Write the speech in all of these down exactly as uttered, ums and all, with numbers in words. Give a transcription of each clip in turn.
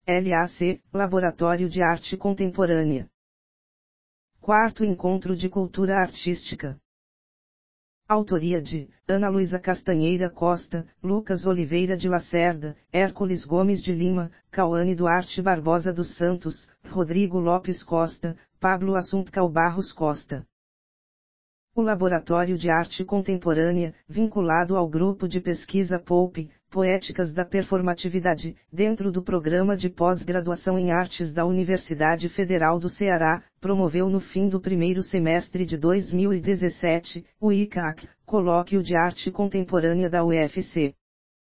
L A C, Laboratório de Arte Contemporânea. Quarto Encontro de Cultura Artística. Autoria de Ana Luísa Castanheira Costa, Lucas Oliveira de Lacerda, Hércules Gomes de Lima, Cauane Duarte Barbosa dos Santos, Rodrigo Lopes Costa, Pablo Assumpcal Barros Costa. O Laboratório de Arte Contemporânea, vinculado ao grupo de pesquisa P O P, Poéticas da Performatividade, dentro do programa de pós-graduação em artes da Universidade Federal do Ceará, promoveu no fim do primeiro semestre de dois mil e dezessete, o I C A C, Colóquio de Arte Contemporânea da U F C.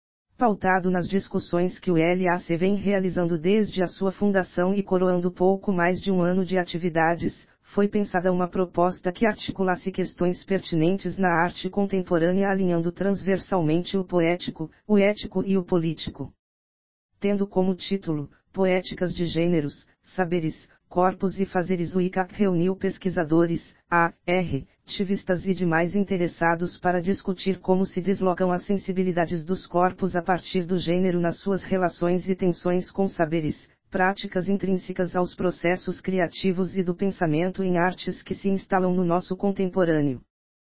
Pautado nas discussões que o L A C vem realizando desde a sua fundação e coroando pouco mais de um ano de atividades, foi pensada uma proposta que articulasse questões pertinentes na arte contemporânea alinhando transversalmente o poético, o ético e o político. Tendo como título, Poéticas de Gêneros, Saberes, Corpos e Fazeres, o I C A C reuniu pesquisadores, A R, ativistas e demais interessados para discutir como se deslocam as sensibilidades dos corpos a partir do gênero nas suas relações e tensões com saberes, práticas intrínsecas aos processos criativos e do pensamento em artes que se instalam no nosso contemporâneo.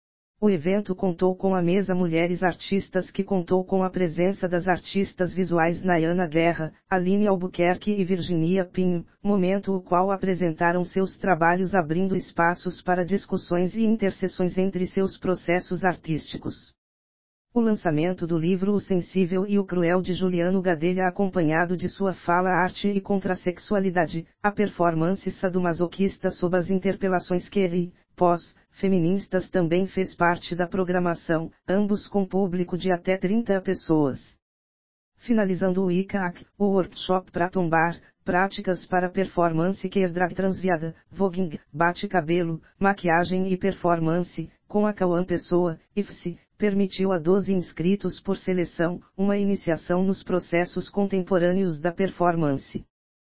O evento contou com a mesa Mulheres Artistas, que contou com a presença das artistas visuais Nayana Guerra, Aline Albuquerque e Virginia Pinho, momento o qual apresentaram seus trabalhos abrindo espaços para discussões e interseções entre seus processos artísticos. O lançamento do livro O Sensível e o Cruel de Juliano Gadelha, acompanhado de sua fala Arte e Contrasexualidade, a performance sadomasoquista sob as interpelações queer, pós, feministas, também fez parte da programação, ambos com público de até trinta pessoas. Finalizando o I C A C, o workshop para tombar, práticas para performance queer drag transviada, voguing, bate-cabelo, maquiagem e performance, com a Cauã Pessoa, I F C, permitiu a doze inscritos por seleção, uma iniciação nos processos contemporâneos da performance.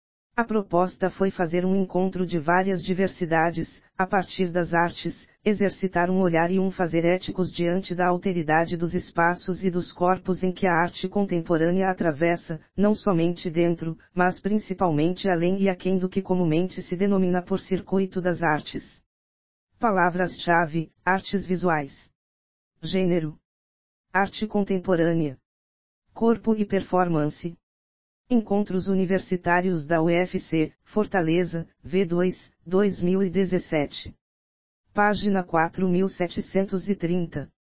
A proposta foi fazer um encontro de várias diversidades, a partir das artes, exercitar um olhar e um fazer éticos diante da alteridade dos espaços e dos corpos em que a arte contemporânea atravessa, não somente dentro, mas principalmente além e aquém do que comumente se denomina por circuito das artes. Palavras-chave: artes visuais, gênero, arte contemporânea, corpo e performance. Encontros Universitários da U F C, Fortaleza, V dois, dois mil e dezessete. Página quatro mil setecentos e trinta.